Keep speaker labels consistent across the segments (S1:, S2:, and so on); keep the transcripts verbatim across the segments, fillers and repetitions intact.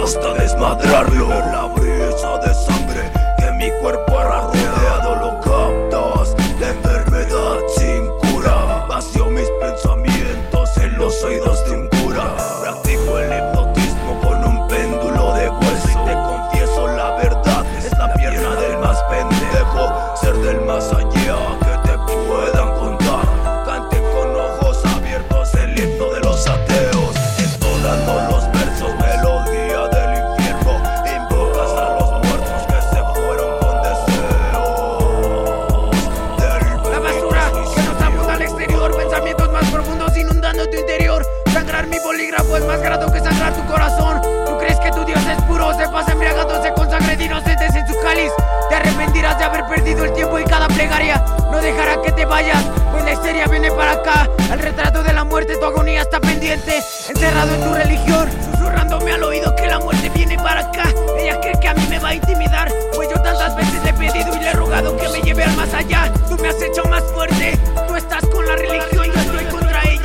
S1: gusta desmadrarlo. Ver la brisa de sangre que mi cuerpo ha rodeado. Lo captas, la enfermedad sin cura. Vacío mis pensamientos en los oídos de un cura. Practico el hipnotismo con un péndulo de hueso. Y te confieso la verdad, es la pierna del más pendejo. Ser del más allá que te puedan contar. Canten con ojos abiertos el himno de los ateos. Entonando los versos, melodía del infierno. Invocas a los muertos que se fueron con deseos del
S2: la basura que nos apunta al exterior. Pensamientos más profundos inundando tu interior. Sangrar mi bolígrafo es más grato que sangrar tu corazón. ¿Tú crees que tu Dios es puro? Se pasa embriagándose con sangre de inocentes en su cáliz. Te arrepentirás de haber perdido el tiempo y cada plegaria no dejará que te vayas, pues la histeria viene para acá. Al retrato de la muerte tu agonía está pendiente, encerrado en tu religión, susurrándome al oído que la muerte viene para acá. Ella cree que a mí me va a intimidar, pues yo tantas veces le he pedido y le he rogado que me lleve al más allá. Tú me has hecho más fuerte, tú estás con la religión, yo estoy contra ella.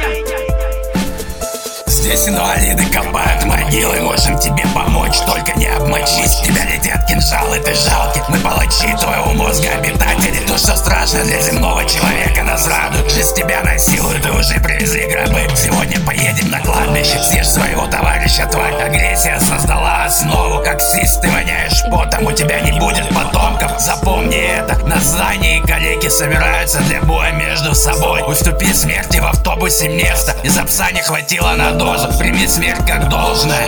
S3: Здесь инвалиды копают могилы, можем тебе помочь, только не обмочись. В тебя летят кинжалы, ты жалкий, мы палачи твоего мозга обитатели. То, что страшно для земного человека, нас радует. Жизнь тебя насилует и уже привезли гробы. Сегодня поедем на кладбище, съешь своего товарища, тварь. Агрессия создала основу, как сис, ты воняешь потом, у тебя не будет потомков. Запомни это, на здании калеки собираются для боя между собой. Уступи смерти в автобусе место, из-за пса не хватило на дозу. Прими смерть как должное.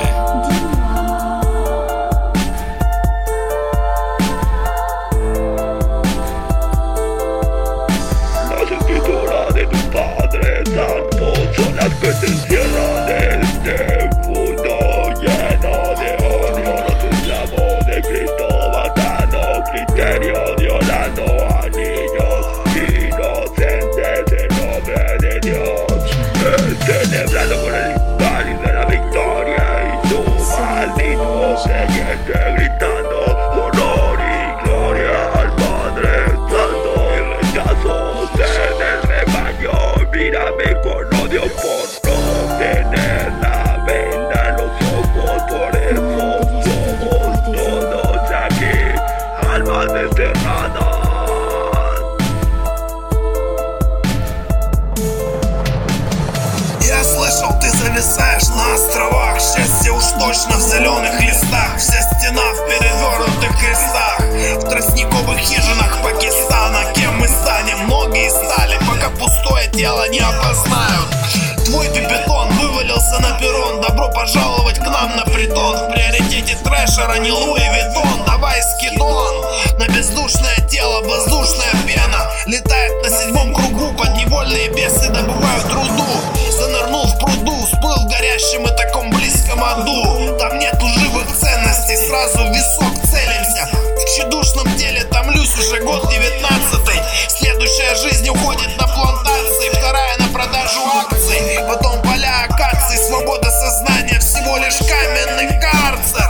S1: Las escrituras de tu Padre Santo son las que te encierran en este mundo lleno de odio. Los esclavos de Cristo matando, criterio violando a niños inocentes en nombre de Dios. Celebrando con el de la victoria y tu maldito creyente gritando honor y gloria al Padre Santo. El rechazo del rebaño, mírame con odio por no tener la venda en los ojos. Por eso somos todos aquí, almas desterradas.
S4: Я слышал, ты зависаешь на островах. Счастье уж точно в зеленых листах. Вся стена в перевернутых крестах. В тростниковых хижинах Пакистана. Кем мы станем? Многие стали, пока пустое тело не опознают. Твой бетон вывалился на перрон. Добро пожаловать к нам на притон. В приоритете трэшера не Луи Виттон. Давай скидон. На бездушное тело воздушная пена. Летает на седьмом кругу. Подневольные бесы добывают руду. Занырнул в пруду, всплыл в горящем и таком близком аду. Там нету живых ценностей, сразу в висок целимся. В тщедушном теле томлюсь уже год девятнадцатый. Следующая жизнь уходит на плантации, вторая на продажу акций. Потом поля акаций, свобода сознания, всего лишь каменный карцер.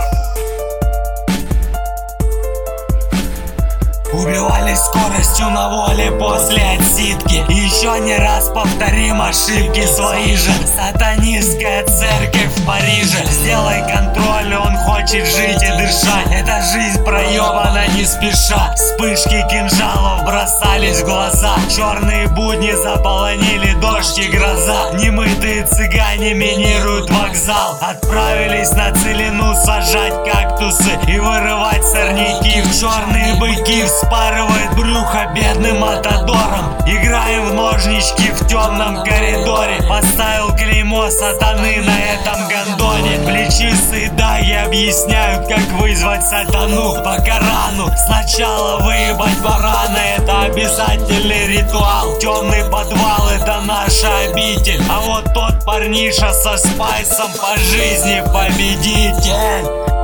S3: Убивали скоростью на воле после отсидки. Еще не раз повторим ошибки свои же. Сатанистская церковь в Париже. Сделай контроль, он хочет жить и дышать. Эта жизнь проебана не спеша. Вспышки кинжалов бросались в глаза. Черные будни заполонили дождь и гроза. Немытые цыгане минируют вокзал. Отправились на целину сажать кактусы и вырывать сорняки. В черные быки вспарывает брюхо бедным матадором. Играем в ножнички в темном коридоре. Поставил клеймо сатаны на этом гондоне. Плечистые даги объясняют, как вызвать сатану по Корану. Сначала выебать барана, это обязательный ритуал. Темный подвал, это наша обитель. А вот тот парниша со спайсом по жизни победитель.